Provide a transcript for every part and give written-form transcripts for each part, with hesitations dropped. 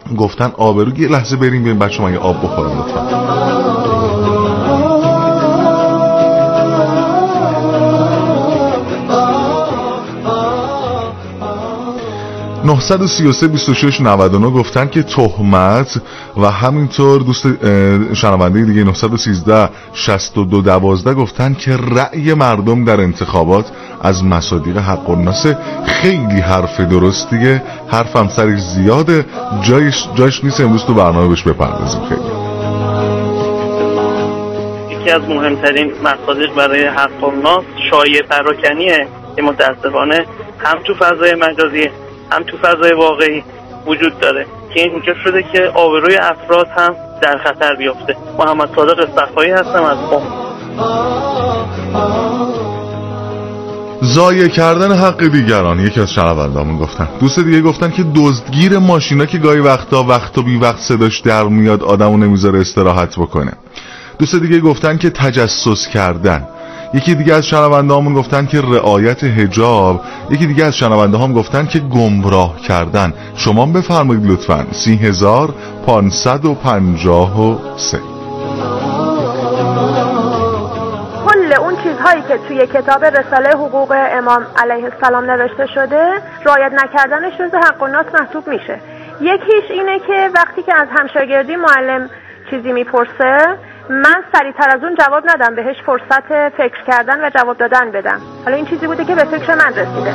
گفتن آبرو. یه لحظه بریم بچه ما یه آب بخورم لطفا. 933-26-99 گفتن که تهمت و همینطور دوست شنونده دیگه 913-62-12 گفتن که رأی مردم در انتخابات از مصادیق حق الناس. خیلی حرف درستیه، حرفم سرش زیاده، جایش نیست امروز تو برنامه بهش بپردازیم. خیلی یکی از مهمترین مصادیق برای حق الناس شایعه پراکنیه که متاسفانه هم تو فضای مجازی هم تو فضای واقعی وجود داره که این موجب شده که آبروی افراد هم در خطر بیفته. محمد صادق صفایی هستم از قم. ضایع کردن حق دیگران. یکی از شنونده‌هامون گفتن. دوست دیگه گفتن که دزدگیر ماشینا که گاهی وقتا بی وقت صداش در میاد آدمو نمیذاره استراحت بکنه. دوست دیگه گفتن که تجسس کردن. یکی دیگه از شنونده‌هامون گفتن که رعایت حجاب. یکی دیگه از شنونده‌هام گفتن که گمراه کردن. شما بفرمایید لطفاً. 30553 کل اون چیزهایی که توی کتاب رساله حقوق امام علیه السلام نوشته شده رعایت نکردنش جزء حق الناس محسوب میشه. یکیش اینه که وقتی که از همشاگردی معلم چیزی میپرسه من سریعتر از اون جواب ندم، بهش فرصت فکر کردن و جواب دادن بدم. حالا این چیزی بوده که به فکر من رسیده.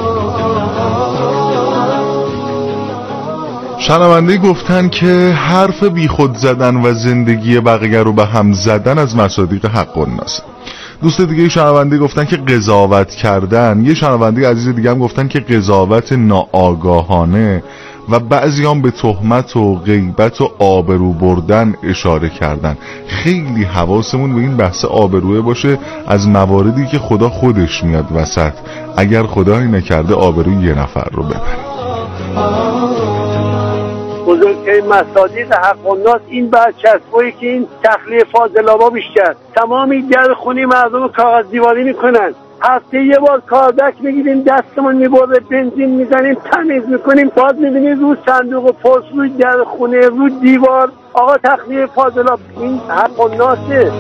شنونده گفتن که حرف بی خود زدن و زندگی بقیه رو به هم زدن از مصادیق حق الناس. دوست دیگه شنونده گفتن که قضاوت کردن. یه شنونده عزیز دیگه هم گفتن که قضاوت ناآگاهانه و بعضی هم به تهمت و غیبت و آبرو بردن اشاره کردن. خیلی حواسمون به این بحث آبروه باشه از مواردی که خدا خودش میاد وسط. اگر خدایی نکرده آبروی یه نفر رو ببریم. بزرگترین مصادیق حق الناس این برچسبایی که این تخلیه فاضلابا بیشتر تمامی در خونی مردم کاغذ دیواری میکنن. هفته یه بار کاردک میگیریم دستمون میبره بنزین میزنیم تمیز میکنیم، باز میبینیم رو صندوق و پست روی در خونه رو دیوار آقا تخلیه فاضلاب. این حق الناسه.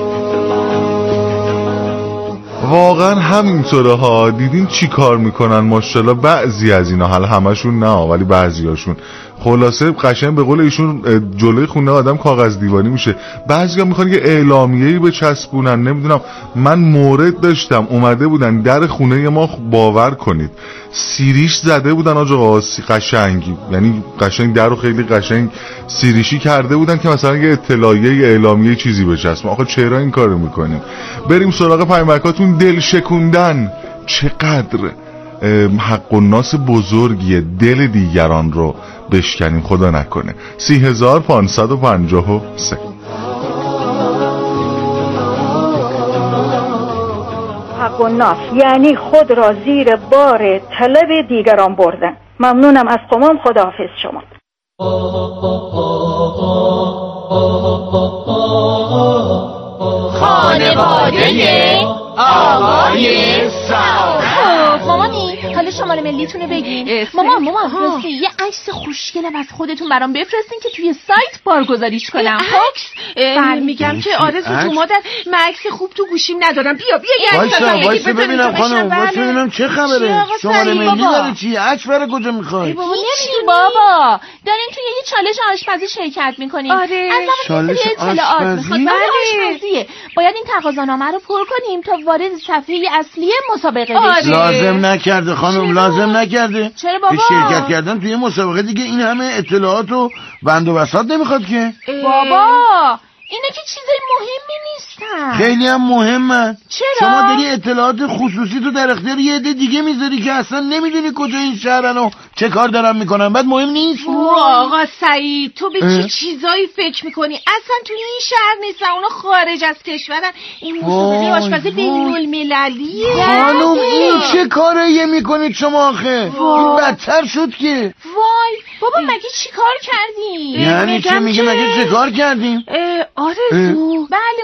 واقعا همینطوره ها. دیدین چی کار میکنن ماشاءالله بعضی از اینا، حالا همشون نه ولی بعضی هاشون. خلاصه قشنگ به قول ایشون جلوی خونه آدم کاغذ دیواری میشه. بعضیا میخوان یه اعلامیه‌ای بچسبونن. نمیدونم، من مورد داشتم اومده بودن در خونه ما، باور کنید سیریش زده بودن آقا قشنگی، یعنی قشنگ در رو خیلی قشنگ سیریشی کرده بودن که مثلا یه اطلاعیه یه اعلامیه چیزی بچسبن. آقا چرا این کارو میکنیم؟ بریم سراغ پیامکاتون. دل شکوندن چقدر حق الناس بزرگیه، دل دیگران رو بشکنیم خدا نکنه. 30553 حق الناس یعنی خود را زیر بار طلب دیگران بردن. ممنونم از قمام. خداحافظ شما. خانواده آقای سعادت. مامانی حالا شماره ملیتونه بگین. مامان راستی یه عکس خوشگلم از خودتون برام بفرستین که توی سایت بارگذاریش کنم. عکس؟ میگم که آرزو تو مادر من عکس خوب تو گوشیم ندارم. بیا وایسا ببینم خانم، وایسا ببینم چه خبره. شماره ملی داره چی؟ عکس برای کجا میخوای؟ هیچی بابا، دارین توی یه چالش آشپزی شرکت میکنین. آره چالش آشپزی؟ آشپزیه. باید این تقاضانامه رو پر کنیم تا وارد صفحه اصلی مسابقه بشیم. لازم نکرده خانم، لازم نکرده. چرا بابا؟ شرکت کردن توی مسابقه دیگه این همه اطلاعات و بند و بساط نمیخواد که. بابا اینا که چیزای مهمی نیستن. خیلی هم مهمن. چرا؟ شما داری اطلاعات خصوصی تو در اختیار یه عده دیگه میذاری که اصلا نمیدونی کجا این شهرن و چه کار دارن میکنن. بعد مهم نیست. آقا سعید تو به چه چیزایی فکر میکنی؟ اصلا تو این شهر نیستن، اونا خارج از کشورن. این مسابقه آشپزی بین‌المللیه. خانم این چه کاریه میکنید شما آخه؟ این بدتر شد که. وای بابا مگه چی کار کردیم؟ یعنی چه میگه مگه چه کار کردیم؟ آرزو بله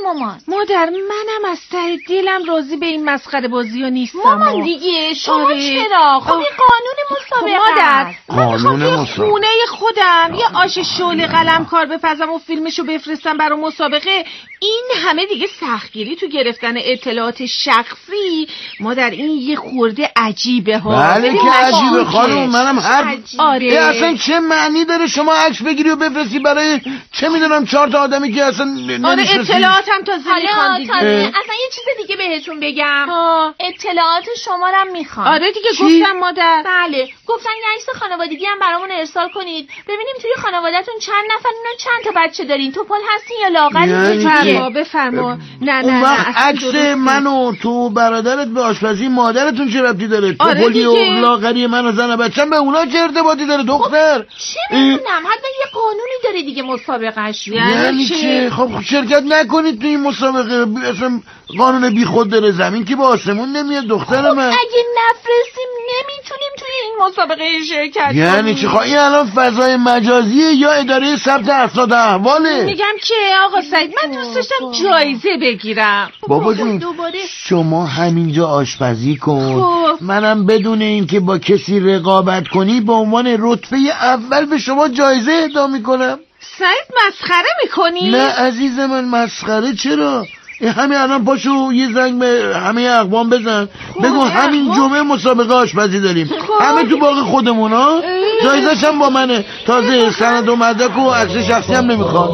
مامان. مادر منم از ته دلم راضی به این مسخره بازی ها نیستم. مامان دیگه شما چرا؟ خب این قانون مسابقه مادر من میخوام قانون خونه خودم یه آش شعله قلمکار بپزم و فیلمشو بفرستم برای مسابقه. این همه دیگه سختگیری تو گرفتن اطلاعات شخصی مادر این یه خورده عجیبه ها. بله که عجیبه خانم، منم هر آره اصلا چه معنی داره شما عکس بگیری و بفرستی برای چه میدونم 4 تا آدمی که اصلا نمیشناسی؟ اطلاعاتم تازه میخوان دیگه. اصلا یه چیز دیگه بهتون بگم. اطلاعات شما رو میخوان. آره دیگه گفتم مادر. بله گفتن یه عکس خانوادگی هم برامون ارسال کنید ببینیم توی خانواده‌تون چند نفرین و چند تا بچه دارین. توپل هستین یا لاغرین؟ بفرما. نه اون وقت عکس من و تو برادرت به آشپزی مادرتون چه ربطی داره؟ توپلی و لاغری من و زن بچه‌م به اونا چه ارتباطی داره دختر؟ چه میدونم حتما یه قانونی داره دیگه مسابقهش. یعنی چه؟ خب شرکت نکنید تو این مسابقه. اصلا قانون بی خود داره. زمین که به آسمون نمیاد دختر من. اگه نفرستیم نمیتونیم توی این مسابقه شرکت کنیم. یعنی چه؟ خب این الان فضای مجازیه یا اداره ثبت اسناد احواله؟ میگم که آقا سعید من دوست داشتم جایزه بگیرم. بابا جون شما همینجا آشپزی کن. منم بدون اینکه با کسی رقابت کنی به عنوان رتبه اول به شما جایزه اهدا میکنم. سعید مسخره میکنی؟ نه عزیز من مسخره چرا؟ همین الان پاشو یه زنگ به همه اقوام بزن بگو همین جمعه مسابقه آشپزی داریم. همه تو باغ خودمون ها. جایزش هم با منه. تازه سند و مدرک و عکس شخصی هم نمیخواد.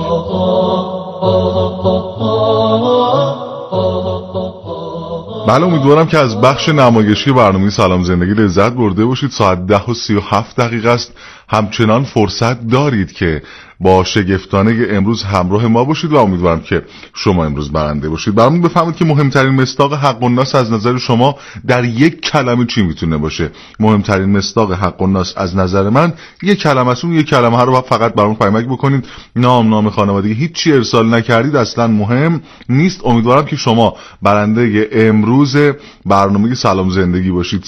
بله امیدوارم که از بخش نمایشی برنامه سلام زندگی لذت برده باشید. ساعت 10:37 است. همچنان فرصت دارید که با شگفتانه امروز همراه ما باشید و امیدوارم که شما امروز برنده باشید. برامون بفهمید که مهمترین مصداق حق الناس از نظر شما در یک کلمه چی میتونه باشه. مهمترین مصداق حق الناس از نظر من یک کلمه است. اون یک کلمه رو فقط برامون پیامک بکنید. نام خانوادگی هیچی ارسال نکردید اصلا مهم نیست. امیدوارم که شما برنده امروز برنامه سلام زندگی باشید.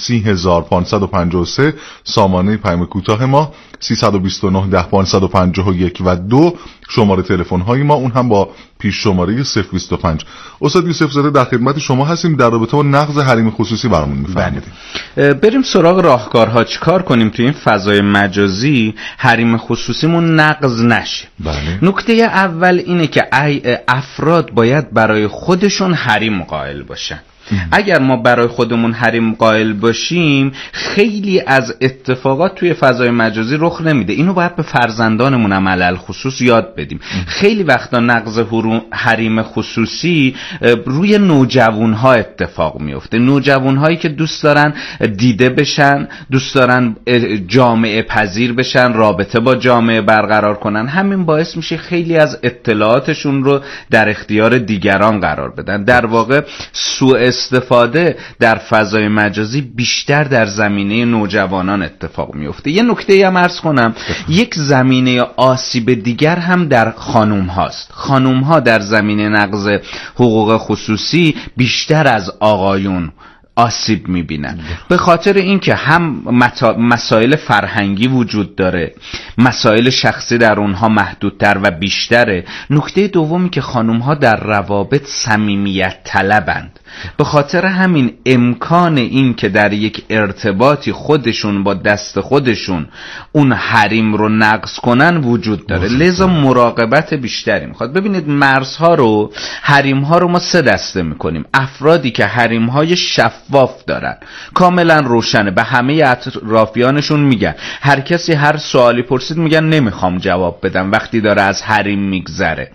30553 سامانه پیام کوتاه ما 329 10 551 و 2 شماره تلفن های ما، اون هم با پیش شماره 025. استاد یوسف زاده در خدمت شما هستیم. در رابطه با نقض حریم خصوصی برامون میفرمایید. بریم سراغ راهکارها. چیکار کنیم توی این فضای مجازی حریم خصوصیمون نقض نشه؟ بله. نکته اول اینه که افراد باید برای خودشون حریم قائل باشن. اگر ما برای خودمون حریم قائل باشیم خیلی از اتفاقات توی فضای مجازی رخ نمیده. اینو باید به فرزندانمون هم علل خصوص یاد بدیم. خیلی وقتا نقض حریم خصوصی روی نوجوانها اتفاق میفته. نوجوانهایی که دوست دارن دیده بشن، دوست دارن جامعه پذیر بشن، رابطه با جامعه برقرار کنن. همین باعث میشه خیلی از اطلاعاتشون رو در اختیار دیگران قرار بدن. در واقع سوء استفاده در فضای مجازی بیشتر در زمینه نوجوانان اتفاق میفته. یه نکته هم عرض کنم، یک زمینه آسیب دیگر هم در خانوم هاست. خانوم ها در زمینه نقض حقوق خصوصی بیشتر از آقایون آسیب میبینن، به خاطر اینکه هم مسائل فرهنگی وجود داره، مسائل شخصی در اونها محدودتر و بیشتره. نکته دومی که خانوم ها در روابط صمیمیت طلبند، به خاطر همین امکان این که در یک ارتباطی خودشون با دست خودشون اون حریم رو نقض کنن وجود داره. لذا مراقبت بیشتری میخواد. ببینید مرزها رو، حریم ها رو ما 3 دسته میکنیم. افرادی که حریم های شفاف دارن، کاملا روشنه، به همه اطرافیانشون میگن، هر کسی هر سوالی پرسید میگن نمیخوام جواب بدم وقتی داره از حریم میگذره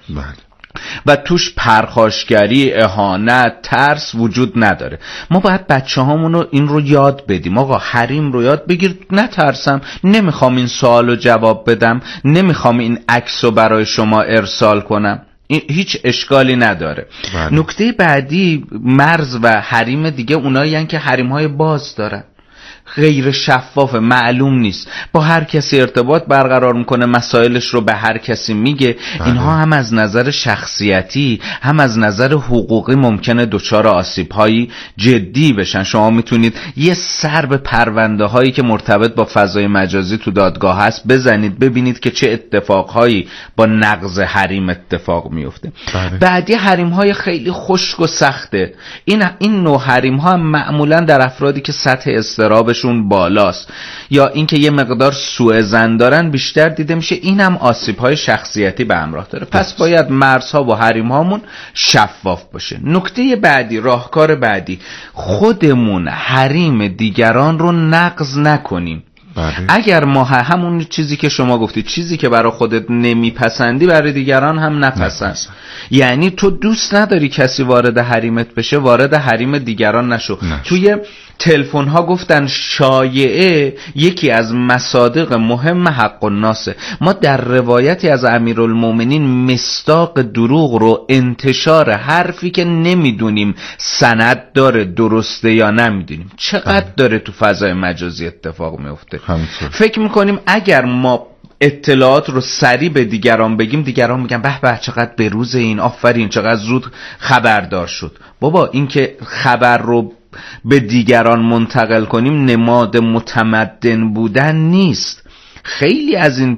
و توش پرخاشگری، اهانت، ترس وجود نداره. ما باید بچه هامونو این رو یاد بدیم. آقا حریم رو یاد بگیر، نترسم، نمیخوام این سوالو جواب بدم، نمیخوام این عکسو برای شما ارسال کنم، هیچ اشکالی نداره. نکته بعدی مرز و حریم دیگه اونایی هن که حریم های باز دارن. غیر شفاف، معلوم نیست، با هر کسی ارتباط برقرار میکنه، مسائلش رو به هر کسی میگه. اینها هم از نظر شخصیتی هم از نظر حقوقی ممکنه دچار آسیب‌های جدی بشن. شما میتونید یه سر به پرونده هایی که مرتبط با فضای مجازی تو دادگاه هست بزنید، ببینید که چه اتفاقهایی با نقض حریم اتفاق میفته. بعدی حریم های خیلی خشک و سخته. این نوع حریم ها هم معمولا در افرادی که سطح اضطرابشون بالاست یا اینکه یه مقدار سوء ظن دارن بیشتر دیده میشه. این هم آسیب های شخصیتی به همراه داره. پس باید مرزها و حریم هامون شفاف باشه. نکته بعدی، راهکار بعدی، خودمون حریم دیگران رو نقض نکنیم. اگر ما همون چیزی که شما گفتی، چیزی که برای خودت نمیپسندی برای دیگران هم نپسند. یعنی تو دوست نداری کسی وارد حریمت بشه، وارد حریم دیگران نشو. توی تلفن ها گفتن شایعه یکی از مصادیق مهم حق الناسه. ما در روایتی از امیرالمومنین مصداق دروغ رو انتشار حرفی که نمیدونیم سند داره درسته یا نمیدونیم چقدر داره تو فضای مجازی اتفاق میفته. فکر میکنیم اگر ما اطلاعات رو سریع به دیگران بگیم، دیگران میگن به به چقدر بروز این، آفرین چقدر زود خبردار شد. بابا این که خبر رو به دیگران منتقل کنیم نماد متمدن بودن نیست. خیلی از این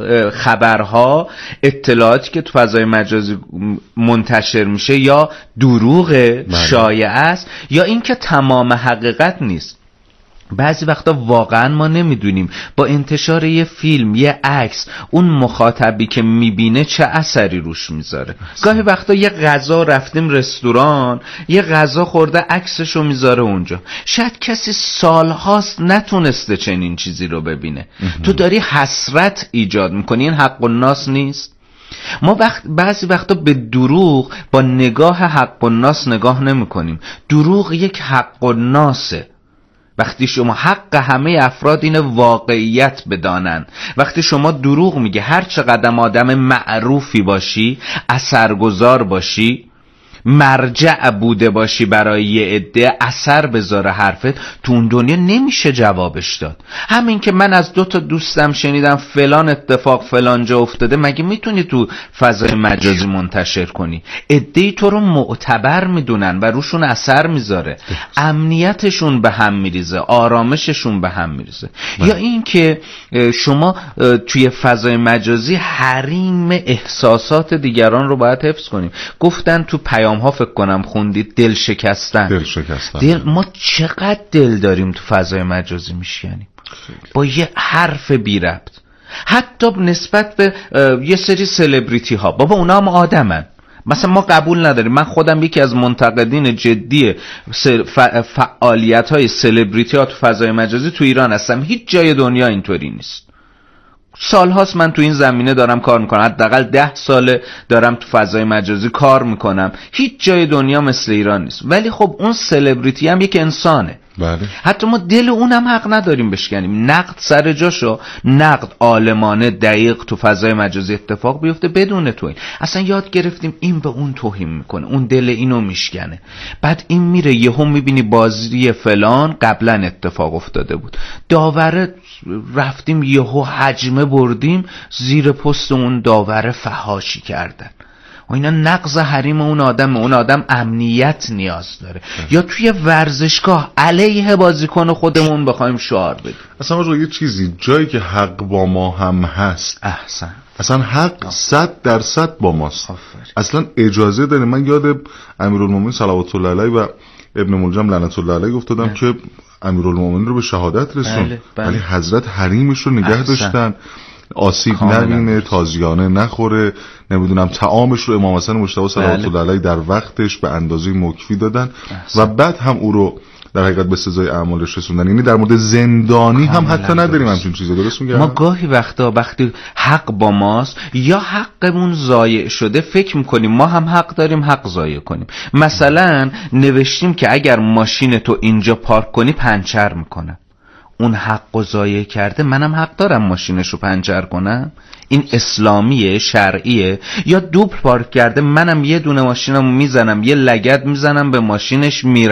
خبرها، اطلاعاتی که تو فضای مجازی منتشر میشه یا دروغ شایع است یا اینکه تمام حقیقت نیست. بعضی وقتا واقعا ما نمیدونیم با انتشار یه فیلم، یه عکس، اون مخاطبی که میبینه چه اثری روش میذاره. گاهی وقتا یه غذا رفتیم رستوران، یه غذا خورده عکسشو میذاره اونجا، شاید کسی سالهاست نتونسته چنین چیزی رو ببینه. تو داری حسرت ایجاد میکنی. این حق الناس نیست؟ ما بعضی وقتا به دروغ با نگاه حق الناس نگاه نمی کنیم. دروغ یک حق الناسه. وقتی شما حق همه افراد این واقعیت بدانن، وقتی شما دروغ میگه هر چقدر آدم معروفی باشی، اثرگذار باشی، مرجع بوده باشی برای یه عده، اثر بذاره حرفت، تو اون دنیا نمیشه جوابش داد. همین که من از 2 دوستم شنیدم فلان اتفاق فلان جا افتاده، مگه میتونی تو فضای مجازی منتشر کنی؟ عده‌ای تو رو معتبر میدونن و روشون اثر میذاره، امنیتشون به هم میریزه، آرامششون به هم میریزه. یا این که شما توی فضای مجازی حریم احساسات دیگران رو باید حفظ کنیم. گفتن تو ها فکر کنم خوندید دل شکستن. ما چقدر دل داریم تو فضای مجازی میشکنیم با یه حرف بی ربط، حتی نسبت به یه سری سلبریتی ها. بابا اونا هم آدمن. مثلا ما قبول نداریم. من خودم یکی از منتقدین جدی فعالیت های سلبریتی ها تو فضای مجازی تو ایران هستم. هیچ جای دنیا اینطوری نیست. سالهاست من تو این زمینه دارم کار میکنم، حداقل 10 ساله دارم تو فضای مجازی کار میکنم. هیچ جای دنیا مثل ایران نیست. ولی خب اون سلبریتی هم یک انسانه. حتی ما دل اونم حق نداریم بشکنیم. نقد سر جاشو، نقد عالمانه دقیق تو فضای مجازی اتفاق بیفته بدون توهین. اصلا یاد گرفتیم این به اون توهین میکنه، اون دل اینو میشکنه، بعد این میره یهو میبینی بازی فلان قبلا اتفاق افتاده بود، داوره رفتیم یهو حجمه بردیم، زیر پست اون داوره فحاشی کردن. و اینا نقض حریم اون آدم امنیت نیاز داره. یا توی ورزشگاه علیه بازیکن خودمون بخوایم شعار بدیم. اصلا آقا یه چیزی، جایی که حق با ما هم هست، احسن، اصلا حق 100% با ماست. اصلا اجازه داره. من یاد امیرالمومنین صلوات الله علیه و ابن ملجم لعنت الله علیه افتادم که امیرالمومنین رو به شهادت رسوند، ولی حضرت حریمش رو نگه داشتن، آسیب نبینه، تازیانه نخوره، نمیدونم طعامش رو امام حسن مجتبی صلوات الله علیه در وقتش به اندازه مکفی دادن و بعد هم او رو در حقیقت به سزای اعمالش رسوندن. یعنی در مورد زندانی هم حتی نداریم همچین چیزا. درست میگم؟ ما گاهی وقتی حق با ماست یا حقمون ضایع شده فکر میکنیم ما هم حق داریم حق ضایع کنیم. مثلا نوشتیم که اگر ماشین تو اینجا پارک کنی پنچر میکنه. اون حق ضایع کرده، منم حق دارم ماشینشو پنچر کنم؟ این اسلامیه، شرعیه؟ یا دوبل پارک کرده، منم یه دونه ماشینمو میزنم، یه لگد میزنم به ماشینش میرم.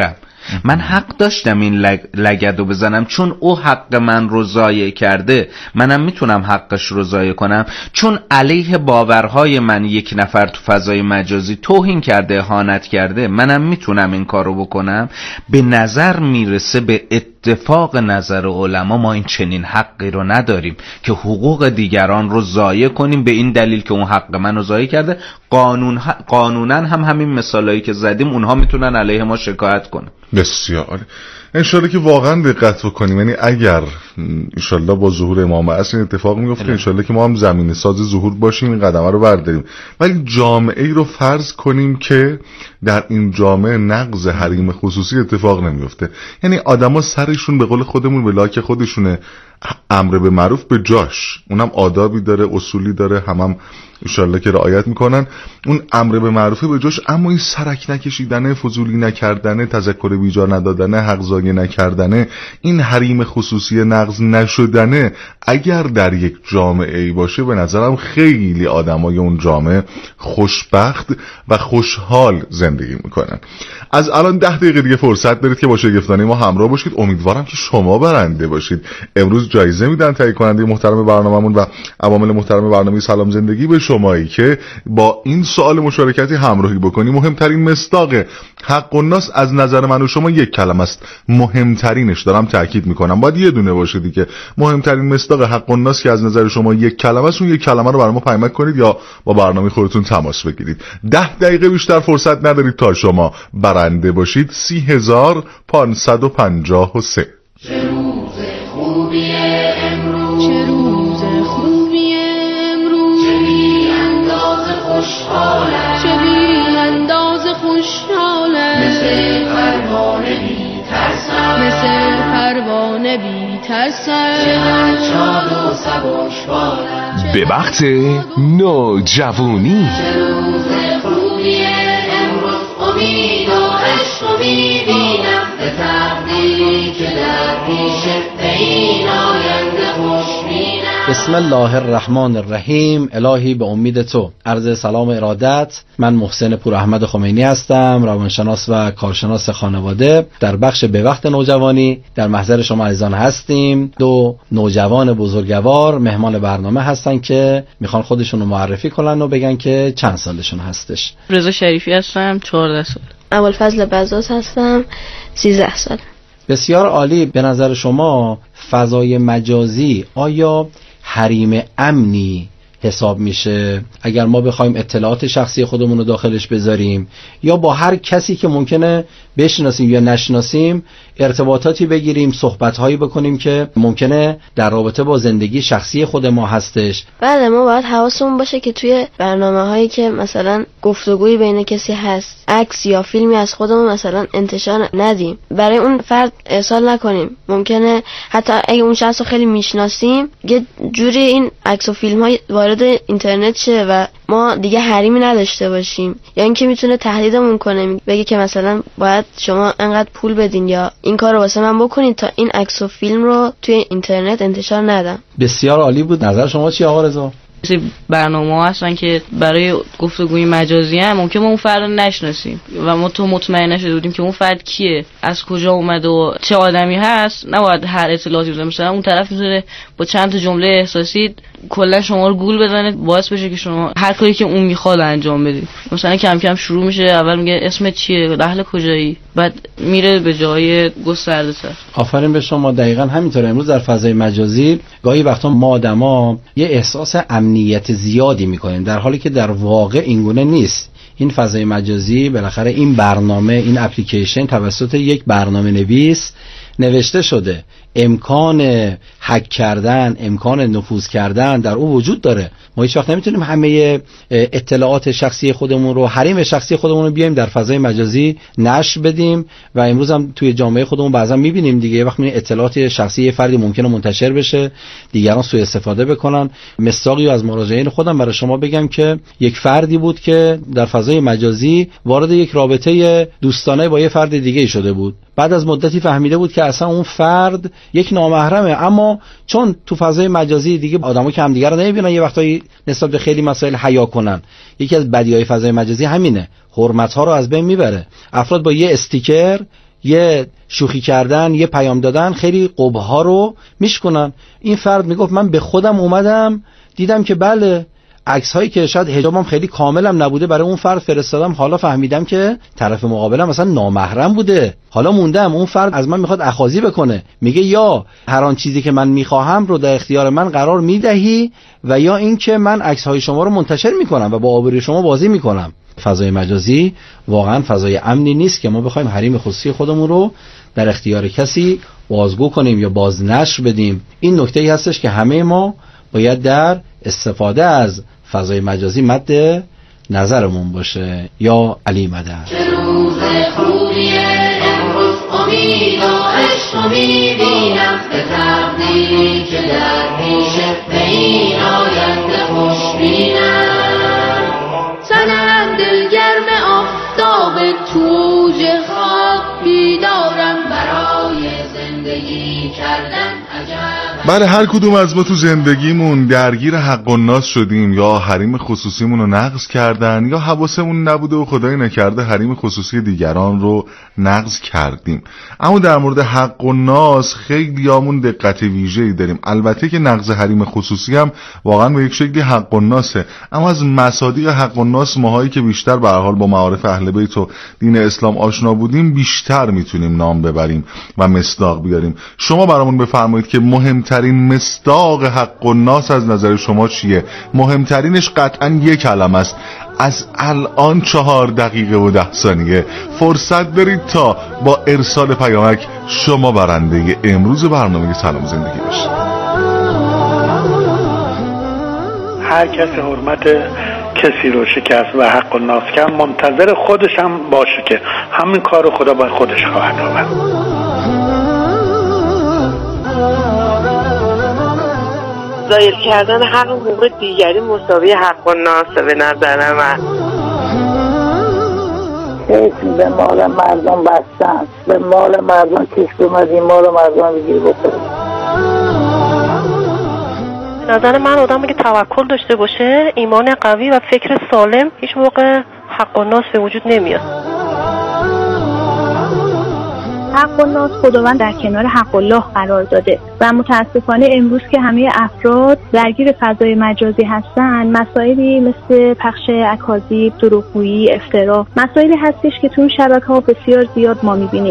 من حق داشتم این لگدو بزنم، چون او حق من رو ضایع کرده منم میتونم حقش رو ضایع کنم. چون علیه باورهای من یک نفر تو فضای مجازی توهین کرده، اهانت کرده، منم میتونم این کارو بکنم. به نظر میرسه به اتفاق نظر علما ما این چنین حقی رو نداریم که حقوق دیگران رو ضایع کنیم به این دلیل که اون حق من رو ضایع کرده. قانونا هم همین مثالایی که زدیم اونها میتونن علیه ما شکایت کنن. بسیار انشالله که واقعا دقت بکنیم، یعنی اگر انشالله با ظهور امام عصر این اتفاق میفته، انشالله که ما هم زمینه ساز ظهور باشیم، این قدمه رو برداریم، ولی جامعه ای رو فرض کنیم که در این جامعه نقض حریم خصوصی اتفاق نمیفته. یعنی آدما سرشون به قول خودمون به لاک خودشونه، امر به معروف به جاش، اونم آدابی داره، اصولی داره، هم انشالله که رعایت میکنن. اون امر به معروفه به جاش، اما این سرک نکشیدنه، فضولی نکردنه، تذکر بیجا ندادنه، حق ضایع نکردنه، این حریم خصوصی نقض نشدنه اگر در یک جامعه ای باشه، به نظرم خیلی آدمای اون جامعه خوشبخت و خوشحال زندگی میکنن. از الان 10 دقیقه دیگه فرصت دارید که با شگفتانه ما همراه باشید. امیدوارم که شما برنده باشید. امروز جایزه میدن تهیه کننده محترم برنامه‌مون و عوامل محترم برنامه سلام زندگی به شمایی که با این سوال مشارکتی همراهی بکنی. مهمترین مصداق حق الناس از نظر من و شما یک کلمه است. مهمترینش، دارم تاکید میکنم، باید یه دونه باشه دیگه. مهمترین مصداق حق الناس که از نظر شما یک کلمه است، اون یک کلمه رو برای ما پیام کنید یا با برنامه خودتون تماس بگیرید. 10 دقیقه بیشتر فرصت ندارید تا شما برنده باشید. 30553. چه روز خوبیه امروز، چه روز خوبیه امروز، چه بی انداز خوشحاله، چه بی انداز خوشحاله، مثل پروانه بی ترسم، مثل پروانه بی ترسم، چقدر شاد و سبکبالم به وقت نوجوانی. چه روز خوبیه امروز، امید و عشق میبینم به تقدیری که در پیش این آینده خوش بینم. بسم الله الرحمن الرحیم. الهی به امید تو. عرض سلام ارادت. من محسن پور احمد خمینی هستم، روانشناس و کارشناس خانواده. در بخش به وقت نوجوانی در محضر شما عزیزان هستیم. 2 نوجوان بزرگوار مهمان برنامه هستن که میخوان خودشون رو معرفی کنن و بگن که چند سالشون هستش. رضا شریفی هستم، 14 سال. ابوالفضل بزاز هستم، 13 سال. بسیار عالی. به نظر شما فضای مجازی آیا حریم امنی حساب میشه اگر ما بخوایم اطلاعات شخصی خودمون رو داخلش بذاریم، یا با هر کسی که ممکنه بشناسیم یا نشناسیم ارتباطاتی بگیریم، صحبت‌هایی بکنیم که ممکنه در رابطه با زندگی شخصی خود ما هستش؟ بله، ما باید حواسمون باشه که توی برنامه‌هایی که مثلا گفتگویی بین کسی هست، عکس یا فیلمی از خودمون مثلا انتشار ندیم، برای اون فرد ارسال نکنیم. ممکنه حتی اگه اون شخص رو خیلی میشناسیم یه جوری این عکس و فیلم‌های وارد اینترنت شه و ما دیگه حریمی نداشته باشیم، یا اینکه میتونه تهدیدمون کنه، بگه که مثلا باید شما انقدر پول بدین یا این کار رو واسه من بکنید تا این عکس و فیلم رو توی اینترنت انتشار ندم. بسیار عالی بود. نظر شما چی آقا رضا؟ برنامه‌ها هستن که برای گفتگوی مجازی هم ممکنه ما اون فرد رو نشناسیم و ما تو مطمئن نشده بودیم که اون فرد کیه، از کجا اومده و چه آدمی هست. نباید هر اطلاعاتی بزنیم. مثلا اون طرف میتونه با چند تا جمله احساسی کلا شما رو گول بزنه، باعث بشه که شما هر کاری که اون میخواد انجام بدید. مثلا کم کم شروع میشه، اول میگه اسمت چیه، اهل کجایی، بعد میره به جای گسترده تر. آفرین به شما. دقیقاً همینطوره. امروز در فضای مجازی گاهی وقتا ما آدما یه احساس امنیت زیادی میکنیم، در حالی که در واقع اینگونه نیست. این فضای مجازی بالاخره این برنامه، این اپلیکیشن توسط یک برنامه نویس نوشته شده. امکان هک کردن، امکان نفوذ کردن در او وجود داره. ما هیچ وقت نمیتونیم همه اطلاعات شخصی خودمون رو، حریم شخصی خودمون رو بیایم در فضای مجازی نشر بدیم. و امروز هم توی جامعه خودمون بعضا میبینیم دیگه، وقتی این اطلاعات شخصی فردی ممکنه منتشر بشه، دیگران سوء استفاده بکنن. مثالی از مراجعین خودم برای شما بگم که یک فردی بود که در فضای مجازی وارد یک رابطه دوستانه با یه فرد دیگه شده بود. بعد از مدتی فهمیده بود که اصلا اون فرد یک نامحرمه، اما چون تو فضای مجازی دیگه آدمو که همدیگه رو نمیبینن، یه وقتایی نسبت به خیلی مسائل حیا کنن. یکی از بدیهای فضای مجازی همینه، حرمت‌ها رو از بین میبره. افراد با یه استیکر یه شوخی کردن، یه پیام دادن، خیلی قبها رو میشکنن. این فرد میگفت من به خودم اومدم دیدم که بله عکس هایی که شاید حجابم خیلی کاملم نبوده برای اون فرد فرستادم، حالا فهمیدم که طرف مقابلم مثلا نامحرم بوده، حالا موندم اون فرد از من میخواد اخاذی بکنه، میگه یا هر آن چیزی که من میخواهم رو در اختیار من قرار میدهی و یا اینکه من عکس های شما رو منتشر میکنم و با آبروی شما بازی میکنم. فضای مجازی واقعا فضای امنی نیست که ما بخوایم حریم خصوصی خودمون رو در اختیار کسی بازگو کنیم یا بازنشر بدیم. این نکته‌ای هستش که همه ما باید در استفاده از فضای مجازی مد نظرمون باشه. یا علی مدد. روز خوبیه امروز امید و عشق میبینم به تقدیری که در پیش به این آینده خوش بینم. تنم دلگرم آفتاب توج خواب بیدارم برای زندگی کردن عجب. بله، هر کدوم از ما تو زندگیمون درگیر حق الناس شدیم، یا حریم خصوصیمون رو نقض کردن یا حواسمون نبوده و خدای نکرده حریم خصوصی دیگران رو نقض کردیم. اما در مورد حق الناس خیلیامون دقت ویژه‌ای داریم. البته که نقض حریم خصوصی هم واقعا به یک شکلی حق الناسه، اما از مصادیق حق الناس ماهایی که بیشتر به هر حال با معارف اهل بیت و دین اسلام آشنا بودیم بیشتر میتونیم نام ببریم و مصداق بیاریم. شما برامون بفرمایید که مهمترین مصداق حق الناس از نظر شما چیه؟ مهمترینش قطعا یک کلمه است. از الان 4 دقیقه و 10 ثانیه فرصت دارید تا با ارسال پیامک شما برنده امروز برنامه سلام زندگی بشید. هر کسی حرمت کسی رو شکست و حق الناس کرد منتظر خودش هم باشه که همین کار رو خدا با خودش خواهد آورد. زایل کردن حق حقوق دیگری مساوی حق الناس به نظر من. اسم به مال مردم بستن، به مال مردم کشت اومد، این مال مردم بگیر بخوره. به نظر من آدم که توکل داشته باشه، ایمان قوی و فکر سالم، هیچ موقع حق الناس به وجود نمیاد. حق الناس خداوند در کنار حق الله قرار داده و متاسفانه امروز که همه افراد درگیر فضای مجازی هستن، مسائلی مثل پخش اکاذیب، دروغگویی، افترا، مسائلی هستش که تو اون شبکه‌ها بسیار زیاد ما می‌بینیم.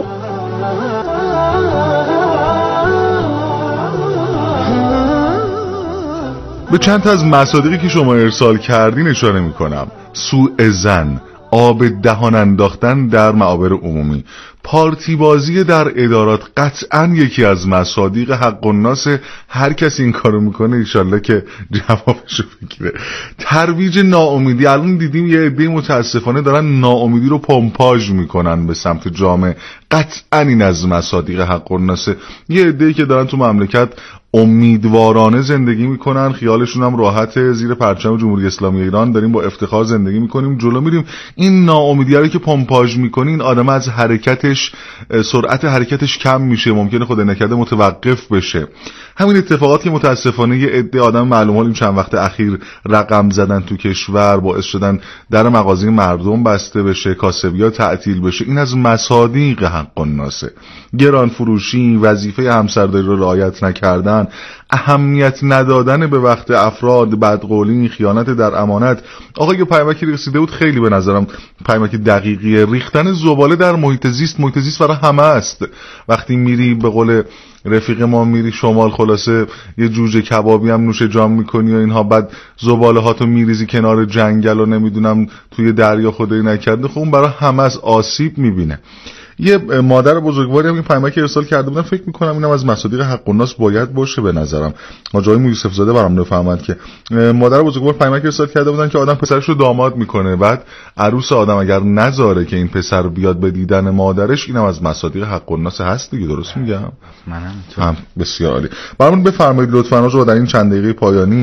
به چند تا از مصادیقی که شما ارسال کردین اشاره می‌کنم. سوء ظن، آب دهان انداختن در معابر عمومی، پارتی بازی در ادارات قطعاً یکی از مصادیق حق الناس. هر کسی این کارو میکنه انشالله که جوابشو بگیره. ترویج ناامیدی، الان دیدیم یه عده متاسفانه دارن ناامیدی رو پمپاژ میکنن به سمت جامعه، قطعاً این از مصادیق حق الناس. یه عده‌ای که دارن تو مملکت امیدوارانه زندگی میکنن، خیالشون هم راحت، زیر پرچم جمهوری اسلامی ایران داریم با افتخار زندگی میکنیم، جلو میریم. این ناامیدی رو که پمپاژ میکنی این آدم از حرکتش، سرعت حرکتش کم میشه، ممکنه خود نکرده متوقف بشه. همین اتفاقات که متاسفانه یه عده آدم معلوم حال این چند وقت اخیر رقم زدن تو کشور، باعث شدن در مغازه مردم بسته بشه، کاسبیا تعطیل بشه، این از مصادیق حق الناسه. گران فروشی، وظیفه همسرداری رو رعایت نکردن، اهمیت ندادن به وقت افراد، بدقولی، خیانت در امانت. آقا یه پیامکی رسیده بود خیلی به نظرم پیامک دقیقیه. ریختن زباله در محیط زیست. محیط زیست برای همه است. وقتی میری به قول رفیق ما میری شمال، خلاصه یه جوجه کبابی هم نوش جام میکنی و اینها، بعد زباله هاتو میریزی کنار جنگل و نمیدونم توی دریا خدایی نکرده، خب اون برای همه از آسیب میبینه. یه مادر بزرگواری هم این پیامک ارسال کرده بودن، فکر میکنم اینم از مصادیق حق الناس باید باشه به نظرم. حاج آقای یوسف زاده برام بفرمایید که مادر بزرگوار پیامک ارسال کرده بودن که آدم پسرش رو داماد میکنه، بعد عروس آدم اگر نذاره که این پسر بیاد به دیدن مادرش، اینم از مصادیق حق الناس هست دیگه. درست میگم؟ منم بسیار عالی. برامون بفرمایید لطفاً آقا در این چند دقیقه پایانی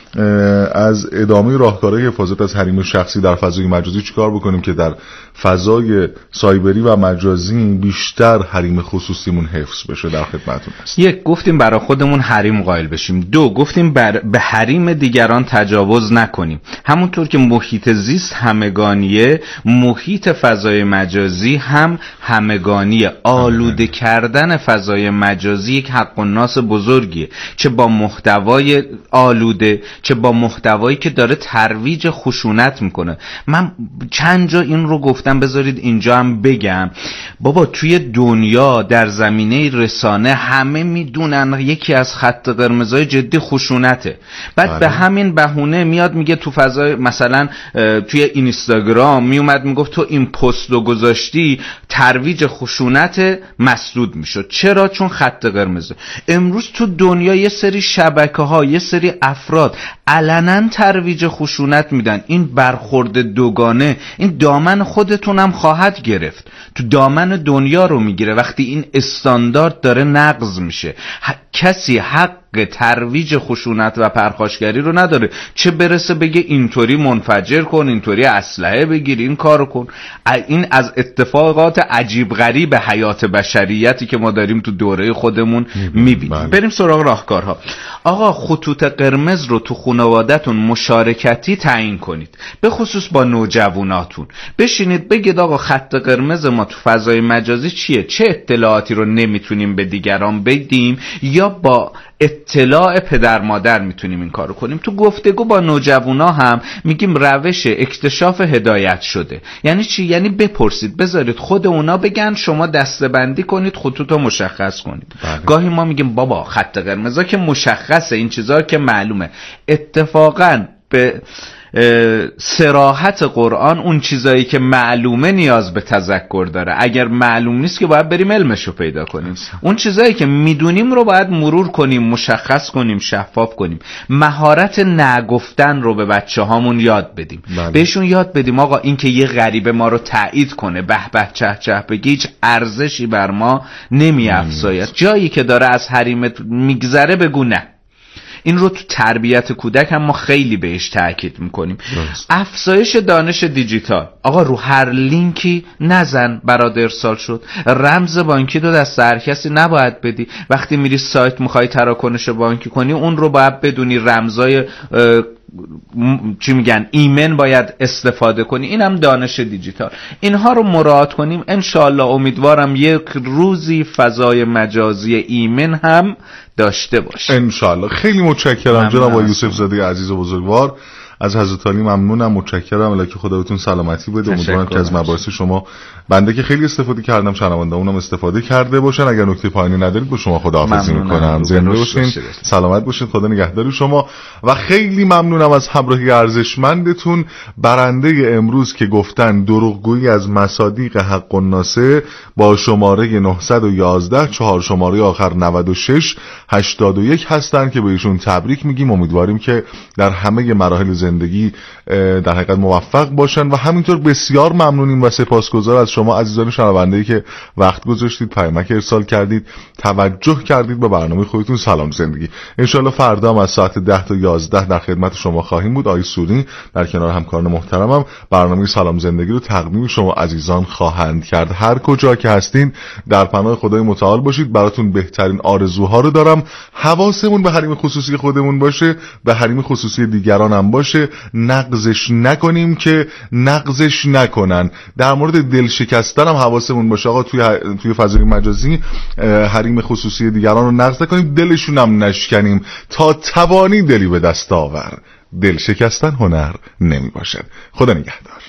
از ادامه راهکارهای حفاظت از حریم شخصی در فضای مجازی چیکار بکنیم که در فضای سایبری و مجازی بیشتر حریم خصوصیمون حفظ بشه؟ در خدمتتون هست. یک، گفتیم برای خودمون حریم قائل بشیم. دو، گفتیم به حریم دیگران تجاوز نکنیم. همونطور که محیط زیست همگانیه، محیط فضای مجازی هم همگانیه. آلوده کردن فضای مجازی یک حق الناس بزرگیه، چه با محتوای آلوده، چه با محتوایی که داره ترویج خشونت میکنه. من چند جا این رو گفتم، بذارید اینجا هم بگم. بابا توی دنیا در زمینه رسانه همه میدونن یکی از خط قرمزهای جدی خشونته. بعد به همین بهونه میاد میگه تو فضای مثلا توی اینستاگرام میومد میگفت تو این پست رو گذاشتی ترویج خشونت مسدود میشد. چرا؟ چون خط قرمزه. امروز تو دنیا یه سری شبکه‌ها، یه سری افراد علنا ترویج خشونت میدن. این برخورد دوگانه این دامن خودتون هم خواهد گرفت، تو دامن دنیا رو میگیره وقتی این استاندارد داره نقض میشه. کسی حق ترویج خشونت و پرخاشگری رو نداره، چه برسه بگه اینطوری منفجر کن، اینطوری اسلحه بگیر، این کارو کن. این از اتفاقات عجیب غریب حیات بشریتی که ما داریم تو دوره خودمون میبینیم. بریم سراغ راهکارها. آقا خطوط قرمز رو تو خانواده‌تون مشارکتی تعیین کنید، به خصوص با نوجواناتون. بشینید بگید آقا خط قرمز ما تو فضای مجازی چیه، چه اطلاعاتی رو نمیتونیم به دیگران بدیم، یا با اطلاع پدر مادر میتونیم این کارو کنیم. تو گفتگو با نوجوانا هم میگیم روش اکتشاف هدایت شده. یعنی چی؟ یعنی بپرسید، بذارید خود اونا بگن، شما دسته‌بندی کنید، خطوط رو مشخص کنید. گاهی ما میگیم بابا خط قرمزا که مشخصه، این چیزا که معلومه. اتفاقا به صراحت قرآن اون چیزایی که معلومه نیاز به تذکر داره. اگر معلوم نیست که باید بریم علمشو پیدا کنیم. اون چیزایی که میدونیم رو باید مرور کنیم، مشخص کنیم، شفاف کنیم. مهارت نگفتن رو به بچه هامون یاد بدیم. بهشون یاد بدیم آقا این که یه غریبه ما رو تایید کنه، به به چه چه بگی، هیچ ارزشی بر ما نمیافزاید. جایی که داره از حریمت میگذره بگو نه. این رو تو تربیت کودک هم ما خیلی بهش تاکید میکنیم. افزایش دانش دیجیتال. آقا رو هر لینکی نزن برات ارسال شد. رمز بانکی رو دست هر کسی نباید بدی. وقتی میری سایت میخوای تراکنش بانکی کنی، اون رو باید بدونی رمزای چی میگن ایمن باید استفاده کنی. این هم دانش دیجیتال. اینها رو مراعات کنیم. انشالله امیدوارم یک روزی فضای مجازی ایمن هم داشته باشه. انشالله. خیلی متشکرم جناب یوسف زاده عزیز و بزرگوار. از حضرت علی ممنونم، متشکرم. الهی خدا بهتون سلامتی بده. امیدوارم که از مباحث شما بنده که خیلی استفاده کردم، شنونده‌مونم استفاده کرده باشن. اگر نکته پایانی ندارید با شما خداحافظی میکنم. زنده باشین، سلامت باشین، خدا نگهدار شما. و خیلی ممنونم از همراهی ارزشمندتون. برنده امروز که گفتن دروغگویی از مصادیق حق الناسه با شماره 911 4 شماره آخر 96 81 هستن که بهشون تبریک میگیم. امیدواریم که در همه مراحل زندگی در حقیقت موفق باشن. و همینطور بسیار ممنونیم و سپاسگزار از شما عزیزان شنونده‌ای که وقت گذاشتید، پیامک ارسال کردید، توجه کردید به برنامه خودتون سلام زندگی. انشالله فردا هم از ساعت 10 تا 11 در خدمت شما خواهیم بود. آقای سوری در کنار همکاران محترمم برنامه سلام زندگی رو تقدیم شما عزیزان خواهند کرد. هر کجا که هستین در پناه خدای متعال باشید. براتون بهترین آرزوها رو دارم. حواسمون به حریم خصوصی خودمون باشه، به حریم خصوصی دیگران هم باشه. نقضش نکنیم که نقضش نکنن. در مورد دل شکستن هم حواسمون باشه. آقا توی فضای مجازی حریم خصوصی دیگران رو نقض نکنیم، دلشون هم نشکنیم. تا توانی دلی به دست آور، دل شکستن هنر نمی باشد. خدا نگهدار.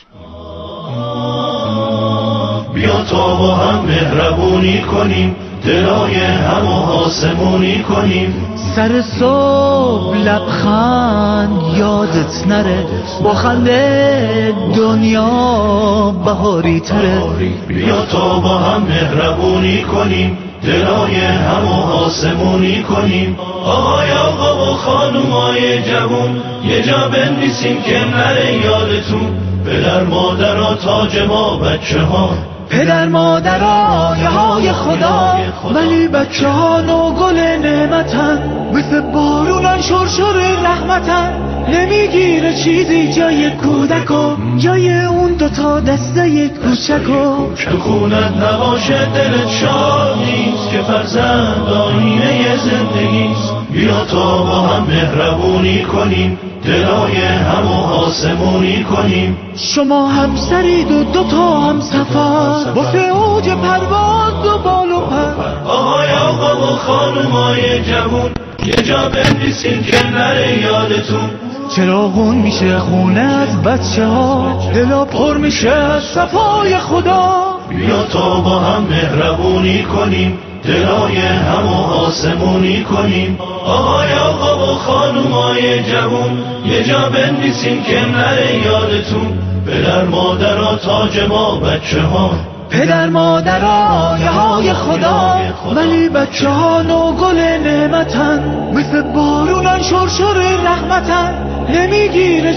بیا تا با هم مهربونی کنیم، دلای هم و آسمونی کنیم. سر صبح لبخند یادت نره، با خنده دنیا بهاری تره. بیا تا با هم مهربونی کنیم، دلای هم و آسمونی کنیم. آقای آقا و خانومای جوون یه جا بنویسیم که نره یادتون، پدر مادر و تاج ما بچه ها، پدر مادر آیه های خدا، ولی بچه ها نوگل نعمتن، مثل بارونن شرشر رحمتن. نمیگیره چیزی جای کودکو، جای اون دوتا دسته کوچکو. تو خونت نباشه دلت شاد نیست، که فرزند آینه زندگیست. بیا تا با هم مهربونی کنیم، دلای همو آسمونی کنیم. شما همسرید و دوتا هم سفر، واسه اوج پرواز و بال و پر. آقای آقا و خانومای جوون، یه جا بنویسین که نره یادتون. چراغون میشه خونه از بچه ها، دلا پر میشه از صفای خدا. بیا تا با هم مهربونی کنیم، دلای همو آسمونی کنیم. آقای آقا و خانومای جوون، یه جا بنویسین که نره یادتون. پدر مادر تاج ما بچه ها، پدر مادر آیه های خدا، ولی بچه ها نوگل نعمتن، مثل بارونن شرشر رحمتن. نمیگیره